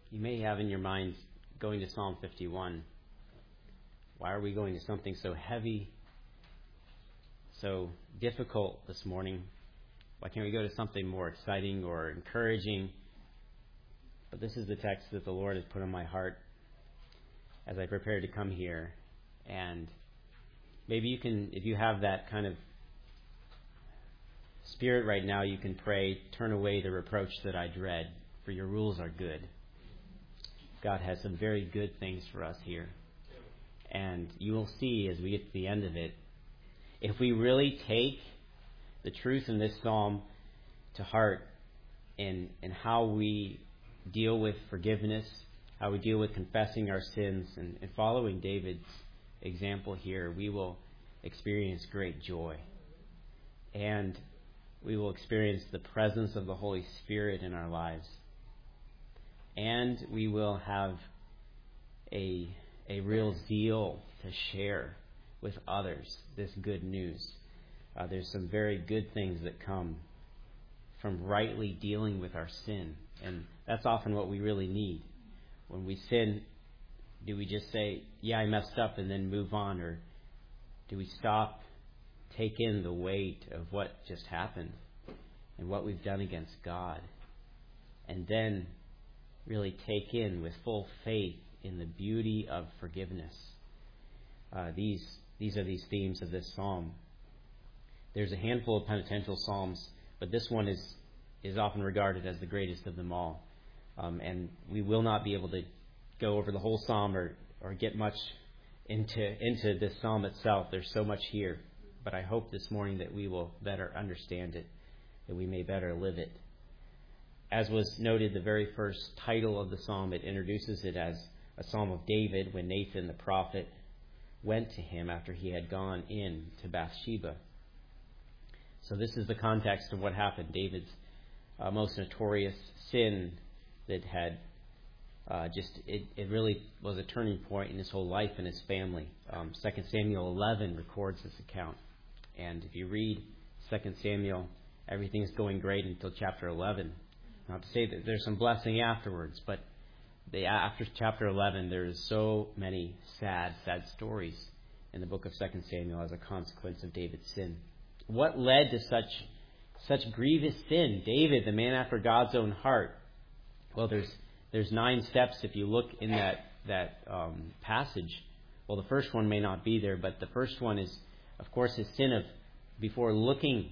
You may have in your mind going to Psalm 51. Why are we going to something so heavy, so difficult this morning? Why can't we go to something more exciting or encouraging? But this is the text that the Lord has put on my heart as I prepare to come here. And maybe you can, if you have that kind of spirit right now, you can pray, turn away the reproach that I dread, for your rules are good. God has some very good things for us here. And you will see as we get to the end of it, if we really take the truth in this psalm to heart in how we deal with forgiveness, how we deal with confessing our sins, and following David's example here, we will experience great joy. And we will experience the presence of the Holy Spirit in our lives. And we will have a real zeal to share with others this good news. There's some very good things that come from rightly dealing with our sin. And that's often what we really need. When we sin, do we just say, yeah, I messed up, and then move on? Or do we stop, take in the weight of what just happened and what we've done against God, and then really take in with full faith in the beauty of forgiveness? These are these themes of this psalm. There's a handful of penitential psalms, but this one is often regarded as the greatest of them all. And we will not be able to go over the whole psalm or get much into this psalm itself. There's so much here. But I hope this morning that we will better understand it, that we may better live it. As was noted, the very first title of the psalm, it introduces it as a psalm of David when Nathan the prophet went to him after he had gone in to Bathsheba. So this is the context of what happened. David's most notorious sin that had it really was a turning point in his whole life and his family. 2 Samuel 11 records this account. And if you read 2 Samuel, everything's going great until chapter 11. Not to say that there's some blessing afterwards, but after chapter 11, there's so many sad stories in the book of 2 Samuel as a consequence of David's sin. What led to such grievous sin? David, the man after God's own heart. Well, there's 9 steps if you look in that passage. Well, the first one may not be there, but the first one is, of course, his sin of, before looking,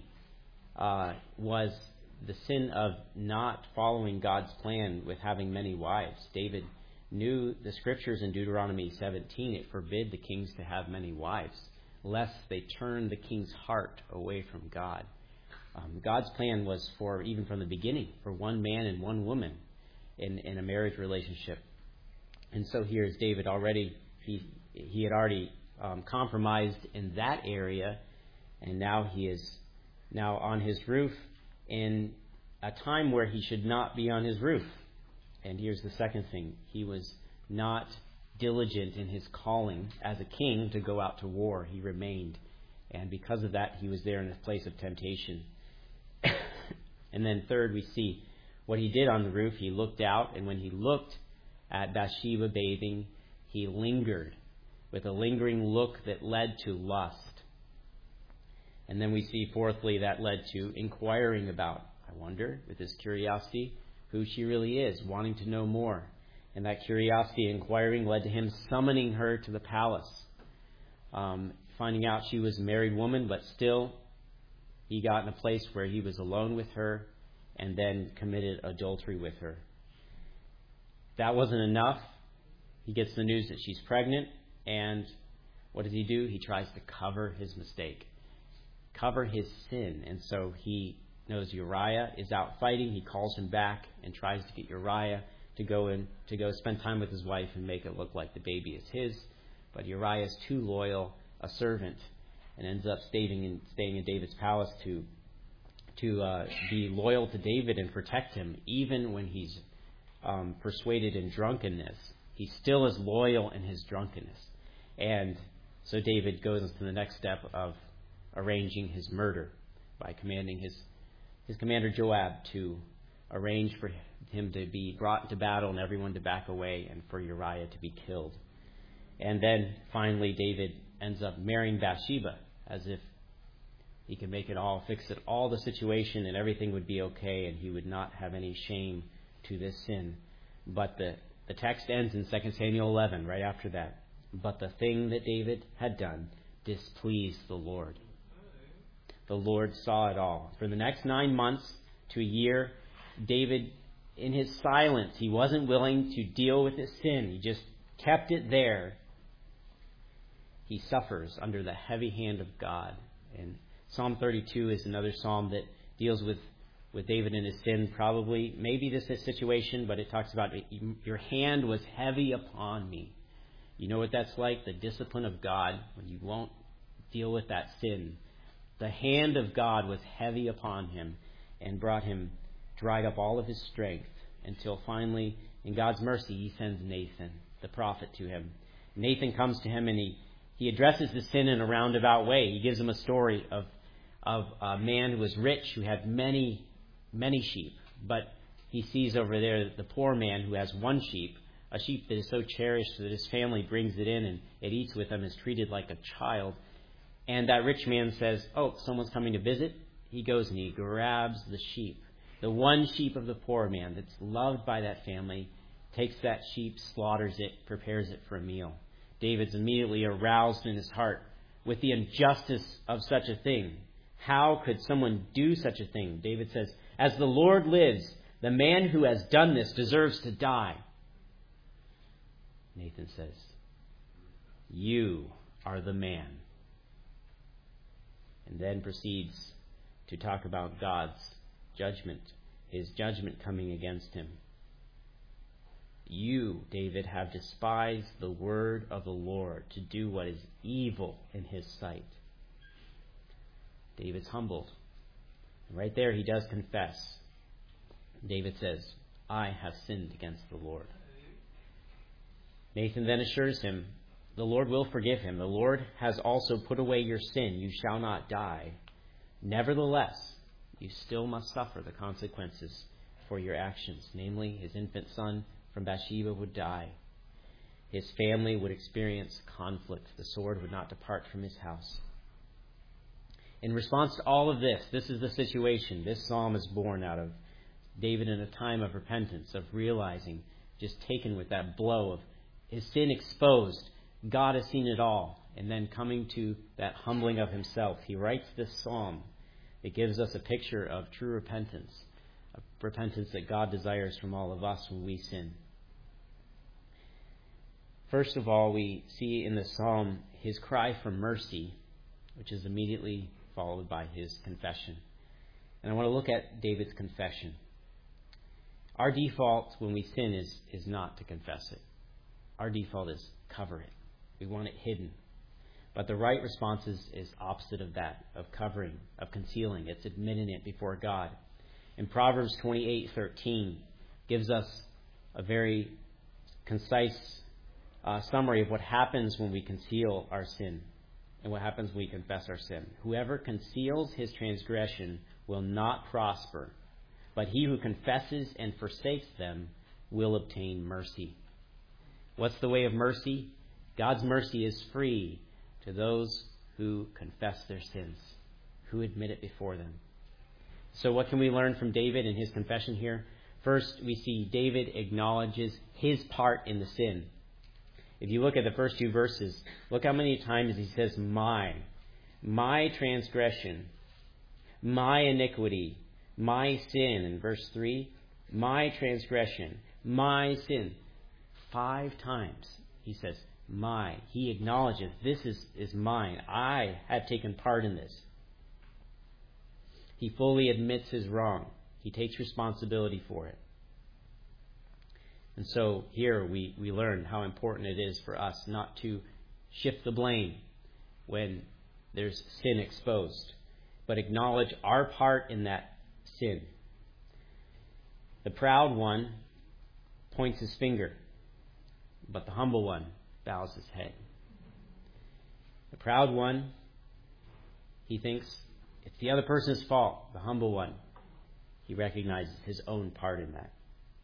was the sin of not following God's plan with having many wives. David knew the scriptures in Deuteronomy 17. It forbid the kings to have many wives, lest they turn the king's heart away from God. God's plan was for, even from the beginning, for one man and one woman in a marriage relationship. And so here is David already, he had already compromised in that area, and now he is now on his roof in a time where he should not be on his roof. And here's the second thing. He was not diligent in his calling as a king to go out to war. He remained. And because of that, he was there in a place of temptation. And then third, we see what he did on the roof. He looked out, and when he looked at Bathsheba bathing, he lingered with a lingering look that led to lust. And then we see, fourthly, that led to inquiring about, I wonder, with his curiosity, who she really is, wanting to know more. And that curiosity, inquiring, led to him summoning her to the palace, finding out she was a married woman, but still he got in a place where he was alone with her and then committed adultery with her. That wasn't enough. He gets the news that she's pregnant, and what does he do? He tries to cover his mistake, cover his sin. And so he knows Uriah is out fighting. He calls him back and tries to get Uriah to go spend time with his wife and make it look like the baby is his. But Uriah is too loyal a servant and ends up staying in David's palace to be loyal to David and protect him, even when he's persuaded in drunkenness. He still is loyal in his drunkenness. And so David goes into the next step of arranging his murder by commanding his commander Joab to arrange him to be brought into battle and everyone to back away, and for Uriah to be killed. And then finally David ends up marrying Bathsheba as if he could make it all, fix it, all the situation, and everything would be okay, and he would not have any shame to this sin. But the text ends in 2 Samuel 11, right after that. But the thing that David had done displeased the Lord. The Lord saw it all. For the next 9 months to a year, David, in his silence, he wasn't willing to deal with his sin. He just kept it there. He suffers under the heavy hand of God. And Psalm 32 is another psalm that deals with David and his sin. Probably, maybe this is a situation, but it talks about your hand was heavy upon me. You know what that's like? The discipline of God when you won't deal with that sin. The hand of God was heavy upon him and dried up all of his strength until finally, in God's mercy, he sends Nathan, the prophet, to him. Nathan comes to him and he addresses the sin in a roundabout way. He gives him a story of a man who was rich, who had many sheep. But he sees over there the poor man who has one sheep, a sheep that is so cherished that his family brings it in and it eats with him, is treated like a child. And that rich man says, oh, someone's coming to visit. He goes and he grabs the sheep, the one sheep of the poor man that's loved by that family, takes that sheep, slaughters it, prepares it for a meal. David's immediately aroused in his heart with the injustice of such a thing. How could someone do such a thing? David says, as the Lord lives, the man who has done this deserves to die. Nathan says, you are the man. And then proceeds to talk about God's judgment, his judgment coming against him. You, David, have despised the word of the Lord to do what is evil in his sight. David's humbled. Right there he does confess. David says, I have sinned against the Lord. Nathan then assures him, the Lord will forgive him. The Lord has also put away your sin. You shall not die. Nevertheless, you still must suffer the consequences for your actions. Namely, his infant son from Bathsheba would die. His family would experience conflict. The sword would not depart from his house. In response to all of this, this is the situation. This psalm is born out of David in a time of repentance, of realizing, just taken with that blow of his sin exposed. God has seen it all. And then coming to that humbling of himself, he writes this psalm. It gives us a picture of true repentance, a repentance that God desires from all of us when we sin. First of all, we see in the psalm his cry for mercy, which is immediately followed by his confession. And I want to look at David's confession. Our default when we sin is not to confess it. Our default is cover it. We want it hidden. But the right response is opposite of that, of covering, of concealing. It's admitting it before God. And Proverbs 28:13 gives us a very concise summary of what happens when we conceal our sin and what happens when we confess our sin. Whoever conceals his transgression will not prosper, but he who confesses and forsakes them will obtain mercy. What's the way of mercy? God's mercy is free to those who confess their sins, who admit it before them. So what can we learn from David in his confession here? First, we see David acknowledges his part in the sin. If you look at the first two verses, look how many times he says, my transgression, my iniquity, my sin. In verse 3, my transgression, my sin. 5 times he says, my. He acknowledges, this is mine. I have taken part in this. He fully admits his wrong. He takes responsibility for it. And so here we learn how important it is for us not to shift the blame when there's sin exposed, but acknowledge our part in that sin. The proud one points his finger, but the humble one bows his head. The proud one, he thinks it's the other person's fault. The humble one, he recognizes his own part in that.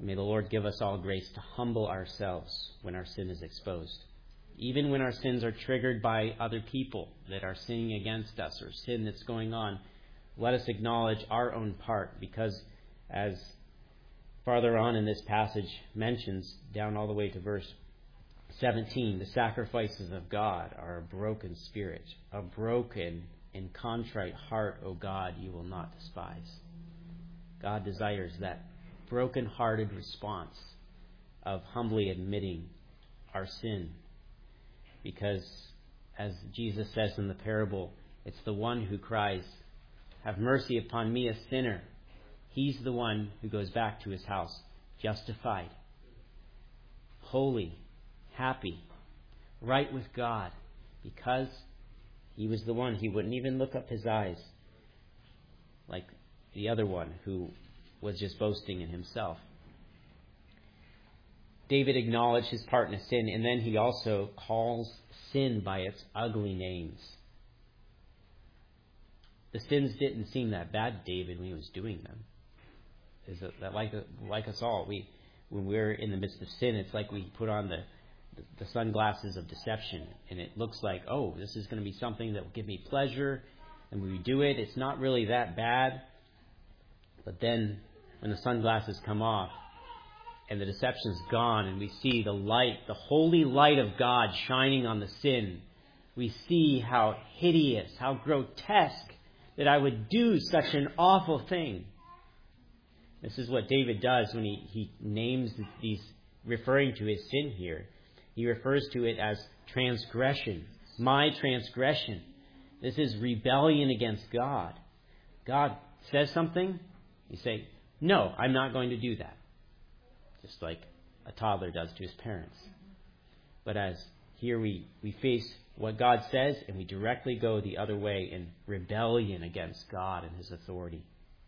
May the Lord give us all grace to humble ourselves when our sin is exposed. Even when our sins are triggered by other people that are sinning against us or sin that's going on, let us acknowledge our own part, because as farther on in this passage mentions, down all the way to verse 17, the sacrifices of God are a broken spirit, a broken and contrite heart, O God, you will not despise. God desires that broken-hearted response of humbly admitting our sin, because as Jesus says in the parable, it's the one who cries, "Have mercy upon me, a sinner." He's the one who goes back to his house justified, holy, happy, right with God, because he was the one. He wouldn't even look up his eyes like the other one who was just boasting in himself. David acknowledged his part in a sin, and then he also calls sin by its ugly names. The sins didn't seem that bad to David when he was doing them. Is that like us all? When we're in the midst of sin, it's like we put on the sunglasses of deception, and it looks like, oh, this is going to be something that will give me pleasure, and when we do it, it's not really that bad. But then when the sunglasses come off and the deception's gone and we see the light, the holy light of God shining on the sin, we see how hideous, how grotesque that I would do such an awful thing. This is what David does when he names these, referring to his sin here. He refers to it as transgression, my transgression. This is rebellion against God. God says something, you say, no, I'm not going to do that. Just like a toddler does to his parents. But as here we face what God says, and we directly go the other way in rebellion against God and his authority.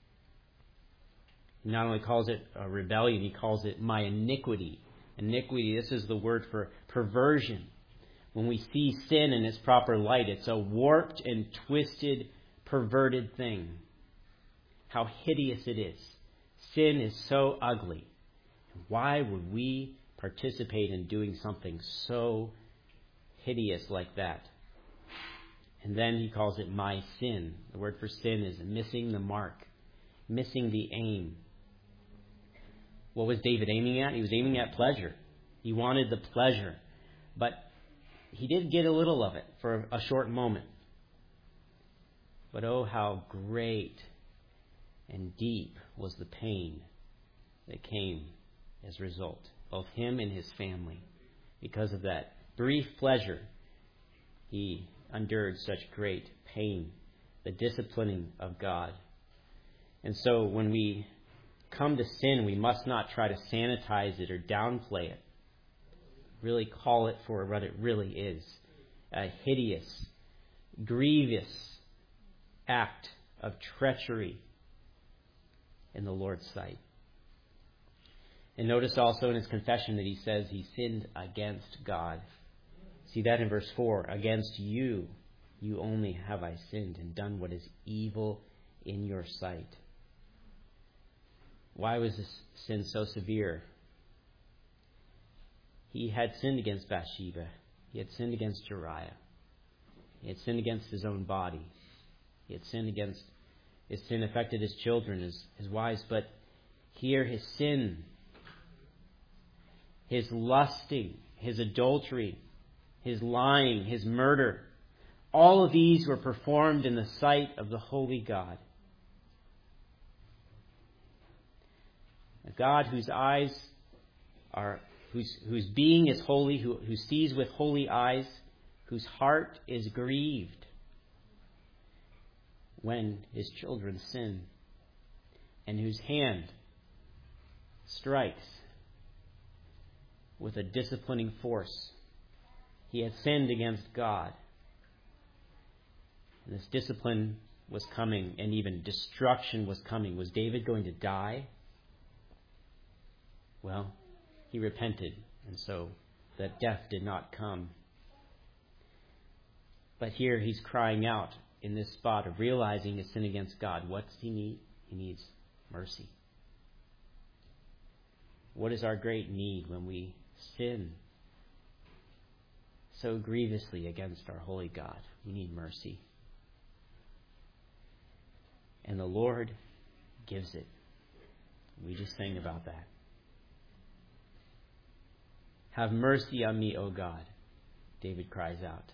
He not only calls it a rebellion, he calls it my iniquity. Iniquity, this is the word for perversion. When we see sin in its proper light, it's a warped and twisted, perverted thing. How hideous it is. Sin is so ugly. Why would we participate in doing something so hideous like that? And then he calls it my sin. The word for sin is missing the mark, missing the aim. What was David aiming at? He was aiming at pleasure. He wanted the pleasure. But he did get a little of it for a short moment. But oh, how great and deep was the pain that came as a result, both him and his family. Because of that brief pleasure, he endured such great pain, the disciplining of God. And so when we come to sin, we must not try to sanitize it or downplay it. Really call it for what it really is, a hideous, grievous act of treachery in the Lord's sight. And notice also in his confession that he says he sinned against God. See that in verse 4. Against you, you only have I sinned and done what is evil in your sight. Why was this sin so severe? He had sinned against Bathsheba. He had sinned against Uriah. He had sinned against his own body. His sin affected his children, his wives. But here his sin, his lusting, his adultery, his lying, his murder, all of these were performed in the sight of the holy God. A God whose eyes are, whose being is holy, who sees with holy eyes, whose heart is grieved when his children sin, and whose hand strikes with a disciplining force. He had sinned against God. And this discipline was coming, and even destruction was coming. Was David going to die? Well, he repented, and so that death did not come. But here he's crying out in this spot of realizing his sin against God. What does he need? He needs mercy. What is our great need when we sin so grievously against our holy God? We need mercy. And the Lord gives it. We just sang about that. Have mercy on me, O God, David cries out.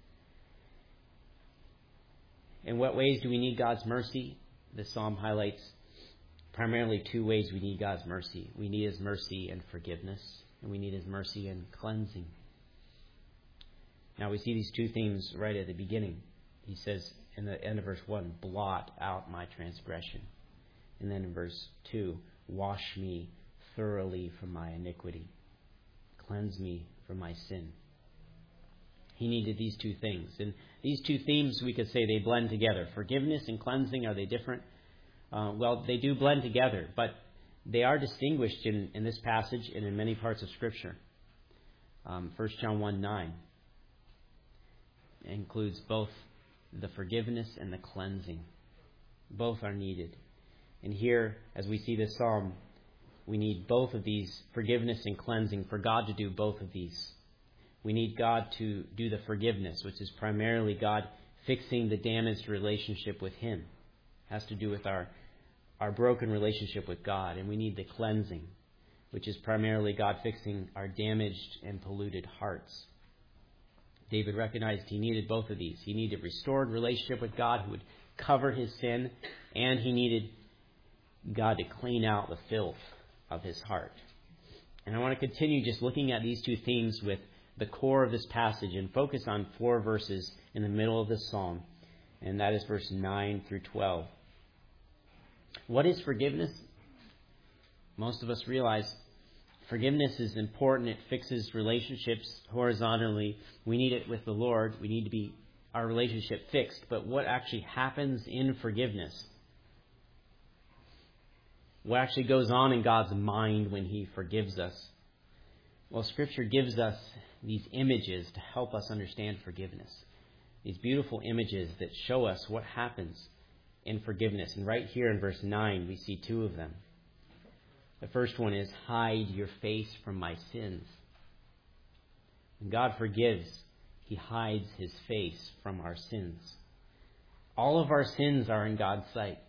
In what ways do we need God's mercy? This psalm highlights primarily two ways we need God's mercy. We need His mercy and forgiveness, and we need His mercy and cleansing. Now we see these two themes right at the beginning. He says in the end of verse 1, blot out my transgression. And then in verse 2, wash me thoroughly from my iniquity. Cleanse me from my sin. He needed these two things. And these two themes, we could say they blend together. Forgiveness and cleansing, are they different? Well, they do blend together, but they are distinguished in this passage and in many parts of Scripture. 1 John 1:9 includes both the forgiveness and the cleansing. Both are needed. And here, as we see this psalm, we need both of these, forgiveness and cleansing, for God to do both of these. We need God to do the forgiveness, which is primarily God fixing the damaged relationship with Him. It has to do with our broken relationship with God. And we need the cleansing, which is primarily God fixing our damaged and polluted hearts. David recognized he needed both of these. He needed restored relationship with God who would cover his sin, and he needed God to clean out the filth of his heart. And I want to continue just looking at these two themes with the core of this passage and focus on 4 verses in the middle of this psalm, and that is verse 9 through 12. What is forgiveness? Most of us realize forgiveness is important. It fixes relationships horizontally. We need it with the Lord. We need to be our relationship fixed. But what actually happens in forgiveness? What actually goes on in God's mind when He forgives us? Well, Scripture gives us these images to help us understand forgiveness. These beautiful images that show us what happens in forgiveness. And right here in verse 9, we see 2 of them. The first one is, hide your face from my sins. When God forgives, He hides His face from our sins. All of our sins are in God's sight.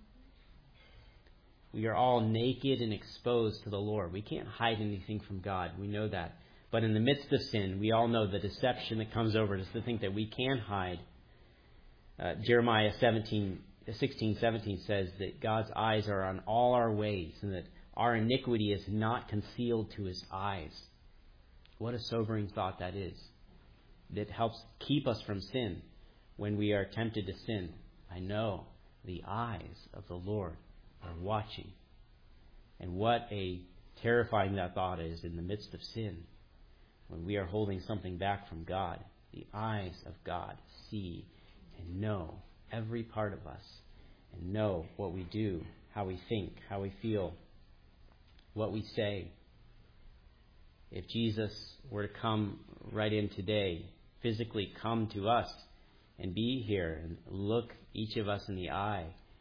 We are all naked and exposed to the Lord. We can't hide anything from God. We know that. But in the midst of sin, we all know the deception that comes over us to think that we can hide. Jeremiah 16:17 says that God's eyes are on all our ways and that our iniquity is not concealed to His eyes. What a sobering thought that is. That helps keep us from sin when we are tempted to sin. I know the eyes of the Lord are watching. And what a terrifying that thought is in the midst of sin. When we are holding something back from God, the eyes of God see and know every part of us and know what we do, how we think, how we feel, what we say. If Jesus were to come right in today, physically come to us and be here and look each of us in the eye,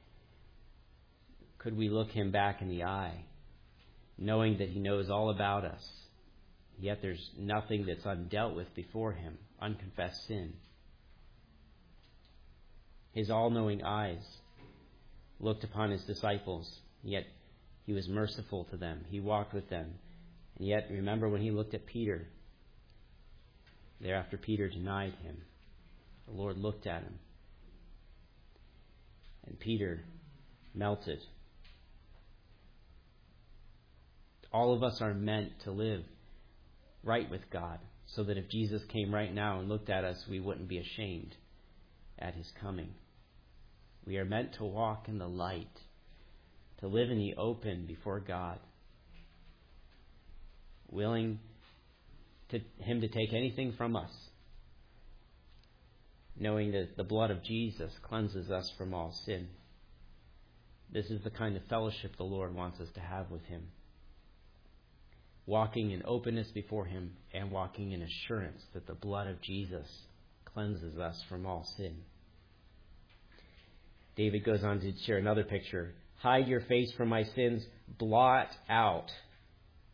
could we look Him back in the eye, knowing that He knows all about us, yet there's nothing that's undealt with before Him, unconfessed sin? His all-knowing eyes looked upon His disciples, yet He was merciful to them. He walked with them. And yet, remember when He looked at Peter, thereafter Peter denied Him. The Lord looked at him. And Peter melted. All of us are meant to live right with God, so that if Jesus came right now and looked at us, we wouldn't be ashamed at His coming. We are meant to walk in the light, to live in the open before God, willing to Him to take anything from us, knowing that the blood of Jesus cleanses us from all sin. This is the kind of fellowship the Lord wants us to have with Him. Walking in openness before Him and walking in assurance that the blood of Jesus cleanses us from all sin. David goes on to share another picture. Hide your face from my sins, blot out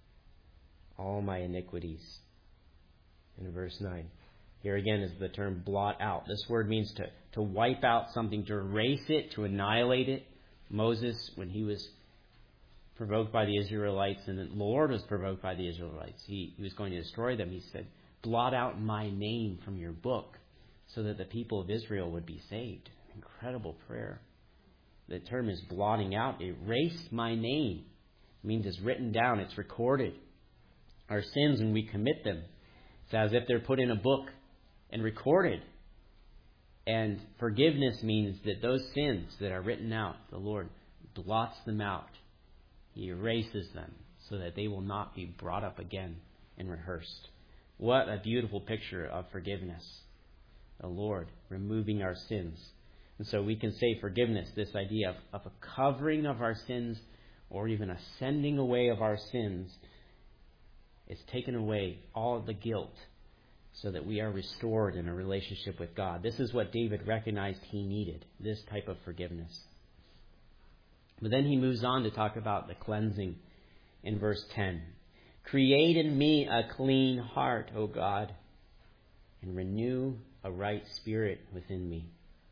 all my iniquities. In verse 9. Here again is the term blot out. This word means to wipe out something, to erase it, to annihilate it. Moses, when he was provoked by the Israelites, and the Lord was provoked by the Israelites, he was going to destroy them. He said, blot out my name from your book so that the people of Israel would be saved. Incredible prayer. The term is blotting out. Erase my name. It means it's written down. It's recorded. Our sins, when we commit them, it's as if they're put in a book and recorded. And forgiveness means that those sins that are written out, the Lord blots them out. He erases them so that they will not be brought up again and rehearsed. What a beautiful picture of forgiveness. The Lord removing our sins. And so we can say forgiveness, this idea of a covering of our sins or even a sending away of our sins. It's taken away all of the guilt so that we are restored in a relationship with God. This is what David recognized he needed, this type of forgiveness. But then he moves on to talk about the cleansing in verse 10. Create in me a clean heart, O God, and renew a right spirit within me.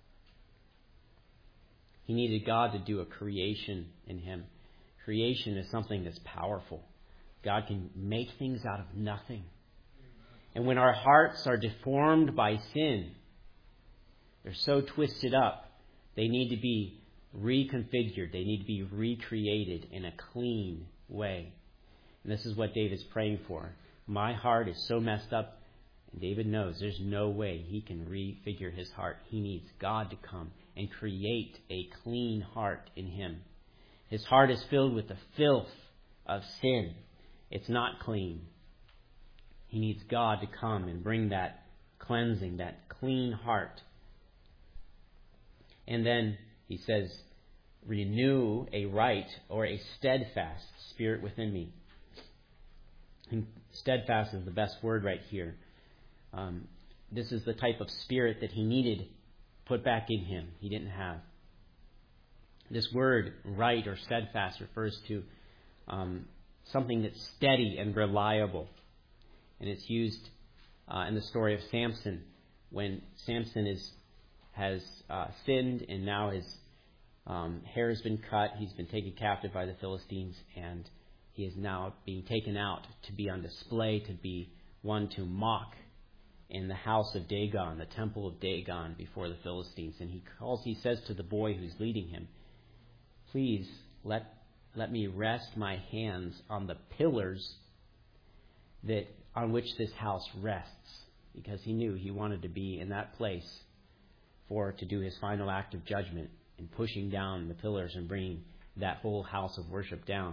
He needed God to do a creation in him. Creation is something that's powerful. God can make things out of nothing. And when our hearts are deformed by sin, they're so twisted up, they need to be reconfigured. They need to be recreated in a clean way. And this is what David's praying for. My heart is so messed up, and David knows there's no way he can refigure his heart. He needs God to come and create a clean heart in him. His heart is filled with the filth of sin. It's not clean. He needs God to come and bring that cleansing, that clean heart. And then he says, renew a right or a steadfast spirit within me. And steadfast is the best word right here. This is the type of spirit that he needed put back in him. He didn't have. This word, right or steadfast, refers to something that's steady and reliable. And it's used in the story of Samson, when Samson has sinned and now his hair has been cut. He's been taken captive by the Philistines, and he is now being taken out to be on display, to be one to mock in the house of Dagon, the temple of Dagon, before the Philistines. And he says to the boy who's leading him, please let me rest my hands on the pillars that on which this house rests, because he knew he wanted to be in that place to do his final act of judgment in pushing down the pillars and bringing that whole house of worship down.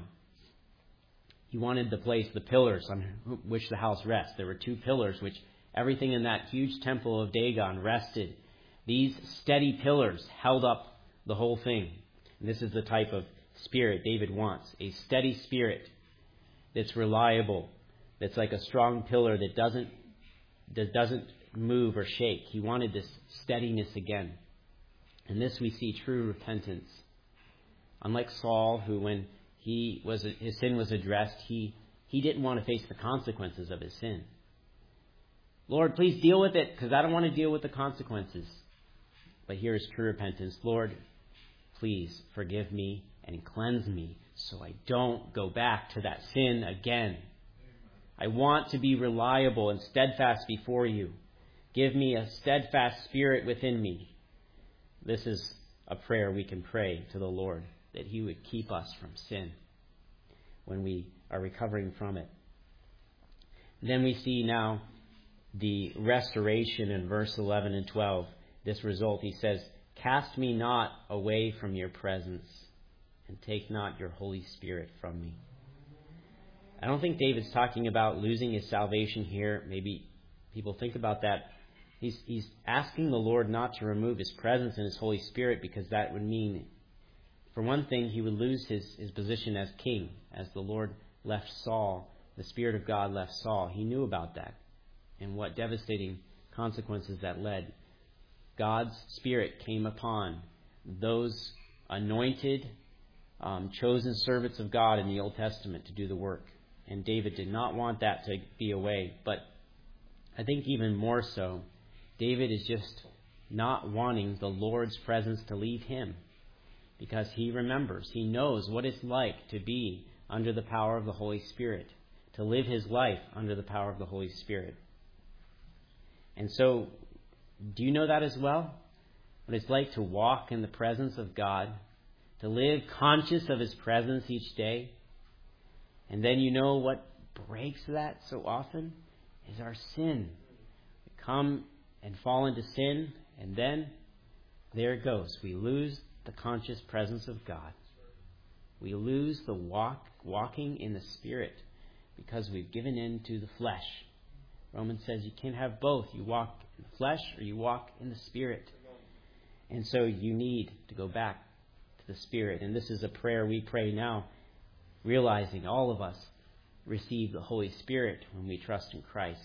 He wanted to place the pillars on which the house rests. There were two pillars which everything in that huge temple of Dagon rested. These steady pillars held up the whole thing. And this is the type of spirit David wants, a steady spirit that's reliable, that's like a strong pillar that doesn't move or shake. He wanted this steadiness again. In this we see true repentance. Unlike Saul, who when his sin was addressed, he didn't want to face the consequences of his sin. Lord, please deal with it, because I don't want to deal with the consequences. But here is true repentance. Lord, please forgive me and cleanse me so I don't go back to that sin again. I want to be reliable and steadfast before you. Give me a steadfast spirit within me. This is a prayer we can pray to the Lord, that he would keep us from sin when we are recovering from it. Then we see now the restoration in verse 11 and 12. This result, he says, cast me not away from your presence, and take not your Holy Spirit from me. I don't think David's talking about losing his salvation here. Maybe people think about that. He's asking the Lord not to remove his presence and his Holy Spirit, because that would mean, for one thing, he would lose his position as king. As the Lord left Saul, the Spirit of God left Saul. He knew about that and what devastating consequences that led. God's Spirit came upon those anointed, chosen servants of God in the Old Testament to do the work. And David did not want that to be away. But I think even more so, David is just not wanting the Lord's presence to leave him, because he remembers, he knows what it's like to be under the power of the Holy Spirit, to live his life under the power of the Holy Spirit. And so, do you know that as well? What it's like to walk in the presence of God, to live conscious of his presence each day. And then you know what breaks that so often is our sin. We come and fall into sin, and then there it goes. We lose the conscious presence of God. We lose the walking in the Spirit because we've given in to the flesh. Romans says you can't have both. You walk in the flesh or you walk in the Spirit. And so you need to go back to the Spirit. And this is a prayer we pray now, realizing all of us receive the Holy Spirit when we trust in Christ.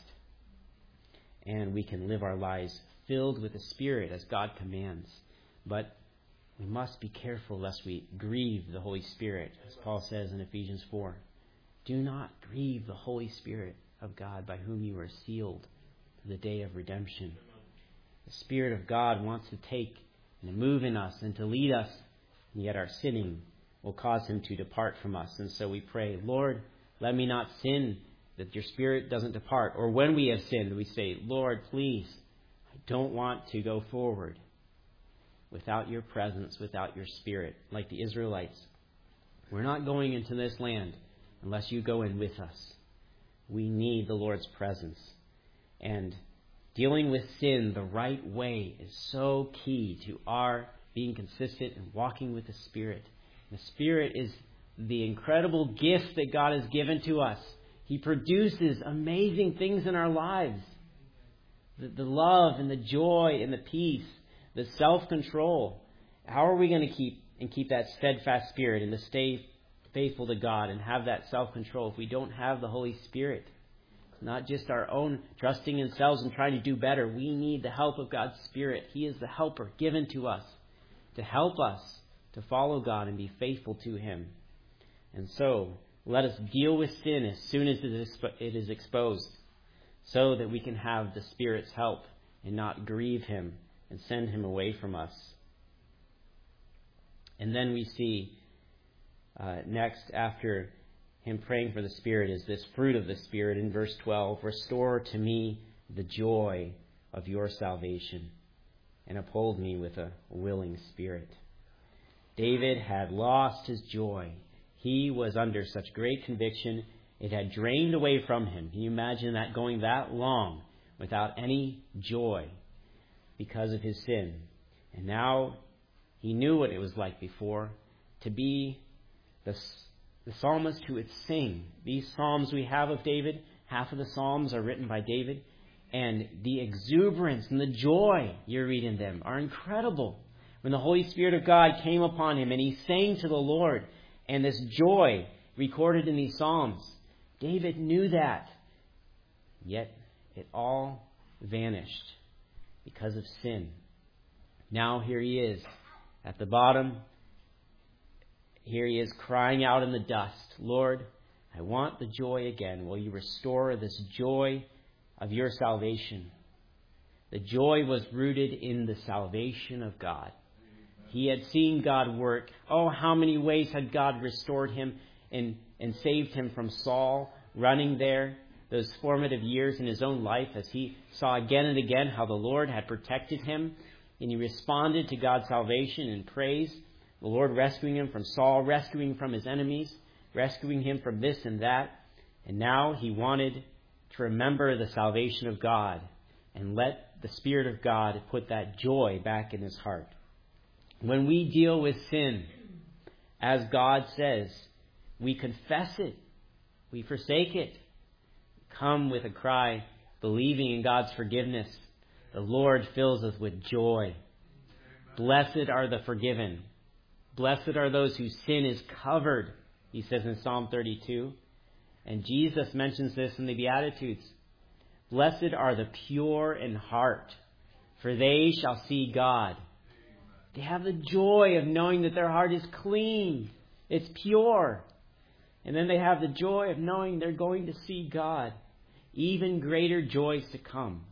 And we can live our lives filled with the Spirit as God commands. But we must be careful lest we grieve the Holy Spirit, as Paul says in Ephesians 4. Do not grieve the Holy Spirit of God, by whom you are sealed to the day of redemption. The Spirit of God wants to take and to move in us and to lead us, and yet our sinning will cause him to depart from us. And so we pray, Lord, let me not sin, that your Spirit doesn't depart. Or when we have sinned, we say, Lord, please, I don't want to go forward without your presence, without your Spirit, like the Israelites. We're not going into this land unless you go in with us. We need the Lord's presence. And dealing with sin the right way is so key to our being consistent and walking with the Spirit. The Spirit is the incredible gift that God has given to us. He produces amazing things in our lives. The love and the joy and the peace, the self-control. How are we going to keep that steadfast spirit and to stay faithful to God and have that self-control if we don't have the Holy Spirit? It's not just our own trusting in ourselves and trying to do better. We need the help of God's Spirit. He is the helper given to us to help us to follow God and be faithful to Him. And so, let us deal with sin as soon as it is exposed, so that we can have the Spirit's help and not grieve Him and send Him away from us. And then we see next, after him praying for the Spirit, is this fruit of the Spirit in verse 12. Restore to me the joy of your salvation and uphold me with a willing spirit. David had lost his joy. He was under such great conviction, it had drained away from him. Can you imagine that going that long without any joy because of his sin? And now he knew what it was like before to be the psalmist who would sing. These psalms we have of David, half of the psalms are written by David, and the exuberance and the joy you read in them are incredible. When the Holy Spirit of God came upon him and he sang to the Lord, and this joy recorded in these psalms, David knew that. Yet it all vanished because of sin. Now here he is at the bottom. Here he is crying out in the dust, Lord, I want the joy again. Will you restore this joy of your salvation? The joy was rooted in the salvation of God. He had seen God work. Oh, how many ways had God restored him and saved him from Saul running there, those formative years in his own life, as he saw again and again how the Lord had protected him. And he responded to God's salvation in praise. The Lord rescuing him from Saul, rescuing from his enemies, rescuing him from this and that. And now he wanted to remember the salvation of God and let the Spirit of God put that joy back in his heart. When we deal with sin, as God says, we confess it. We forsake it. Come with a cry, believing in God's forgiveness. The Lord fills us with joy. Blessed are the forgiven. Blessed are those whose sin is covered, he says in Psalm 32. And Jesus mentions this in the Beatitudes. Blessed are the pure in heart, for they shall see God. They have the joy of knowing that their heart is clean. It's pure. And then they have the joy of knowing they're going to see God. Even greater joys to come.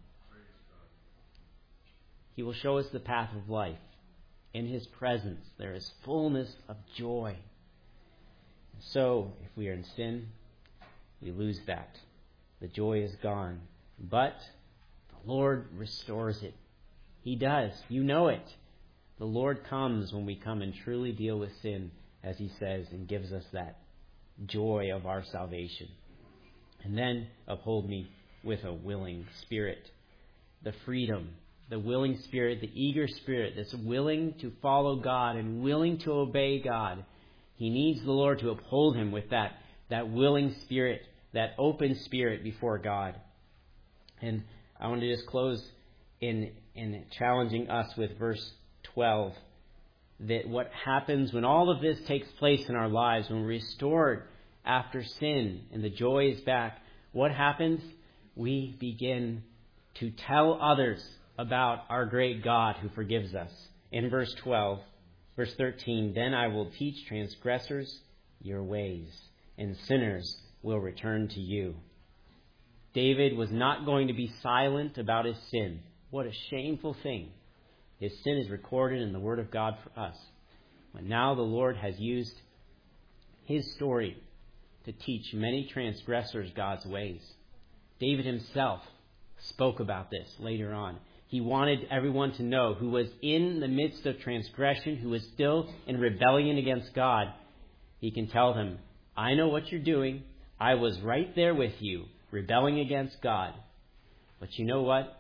He will show us the path of life. In His presence, there is fullness of joy. So, if we are in sin, we lose that. The joy is gone. But the Lord restores it. He does. You know it. The Lord comes when we come and truly deal with sin, as He says, and gives us that joy of our salvation. And then uphold me with a willing spirit. The freedom, the willing spirit, the eager spirit that's willing to follow God and willing to obey God. He needs the Lord to uphold him with that willing spirit, that open spirit before God. And I want to just close in challenging us with verse 12. That what happens when all of this takes place in our lives, when we're restored after sin and the joy is back, what happens? We begin to tell others about our great God who forgives us. In verse 13, then I will teach transgressors your ways, and sinners will return to you. David was not going to be silent about his sin. What a shameful thing. His sin is recorded in the Word of God for us. But now the Lord has used His story to teach many transgressors God's ways. David himself spoke about this later on. He wanted everyone to know who was in the midst of transgression, who was still in rebellion against God. He can tell them, I know what you're doing. I was right there with you, rebelling against God. But you know what?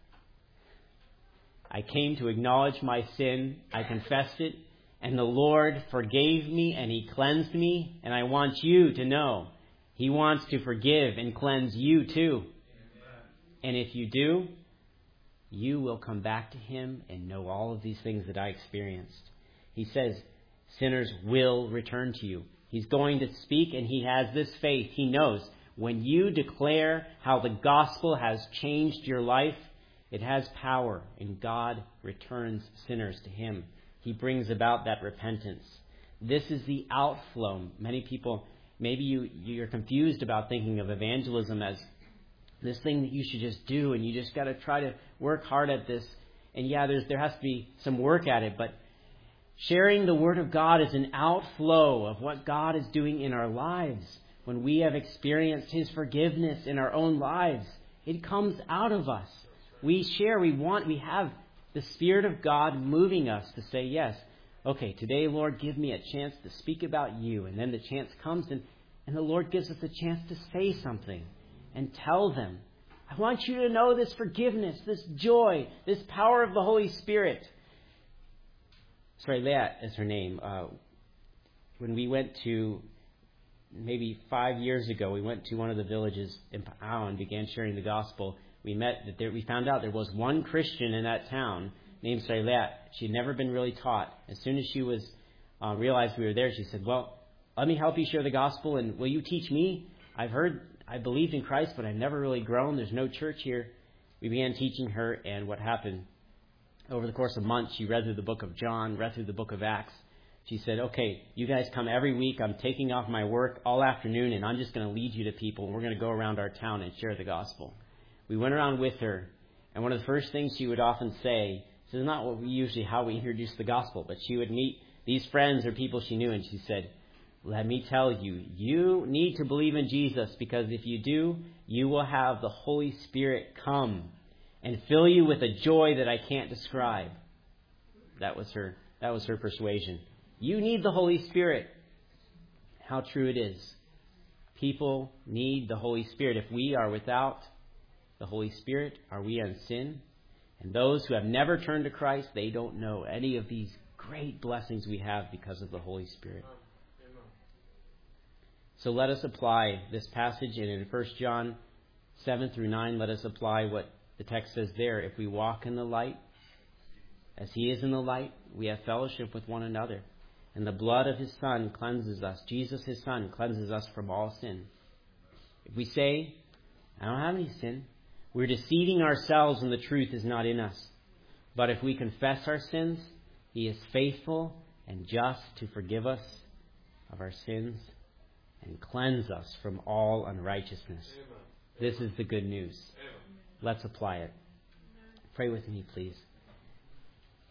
I came to acknowledge my sin. I confessed it. And the Lord forgave me and He cleansed me. And I want you to know He wants to forgive and cleanse you too. And if you do, you will come back to Him and know all of these things that I experienced. He says, sinners will return to you. He's going to speak, and He has this faith. He knows when you declare how the gospel has changed your life, it has power, and God returns sinners to Him. He brings about that repentance. This is the outflow. Many people, maybe you're confused about thinking of evangelism as this thing that you should just do, and you just got to try to work hard at this. And yeah, there has to be some work at it, but sharing the Word of God is an outflow of what God is doing in our lives. When we have experienced His forgiveness in our own lives, it comes out of us. We share, we have the Spirit of God moving us to say, yes, okay, today, Lord, give me a chance to speak about you. And then the chance comes, and the Lord gives us a chance to say something and tell them, I want you to know this forgiveness, this joy, this power of the Holy Spirit. Sorry, Leah is her name. When we went to, maybe 5 years ago, we went to one of the villages in Pa'ao and began sharing the gospel. We found out there was one Christian in that town named Saraylat. She had never been really taught. As soon as she realized we were there, she said, well, let me help you share the gospel, and will you teach me? I believed in Christ, but I've never really grown. There's no church here. We began teaching her, and what happened? Over the course of months, she read through the book of John, read through the book of Acts. She said, okay, you guys come every week. I'm taking off my work all afternoon, and I'm just going to lead you to people, and we're going to go around our town and share the gospel. We went around with her, and one of the first things she would often say, this is not how we introduce the gospel, but she would meet these friends or people she knew, and she said, let me tell you, you need to believe in Jesus, because if you do, you will have the Holy Spirit come and fill you with a joy that I can't describe. That was her persuasion. You need the Holy Spirit. How true it is. People need the Holy Spirit. If we are without the Holy Spirit, are we in sin? And those who have never turned to Christ, they don't know any of these great blessings we have because of the Holy Spirit. So let us apply this passage, and in 1 John 7 through 9, let us apply what the text says there. If we walk in the light, as He is in the light, we have fellowship with one another. And the blood of His Son cleanses us. Jesus, His Son, cleanses us from all sin. If we say, I don't have any sin, we're deceiving ourselves and the truth is not in us. But if we confess our sins, He is faithful and just to forgive us of our sins and cleanse us from all unrighteousness. This is the good news. Let's apply it. Pray with me, please.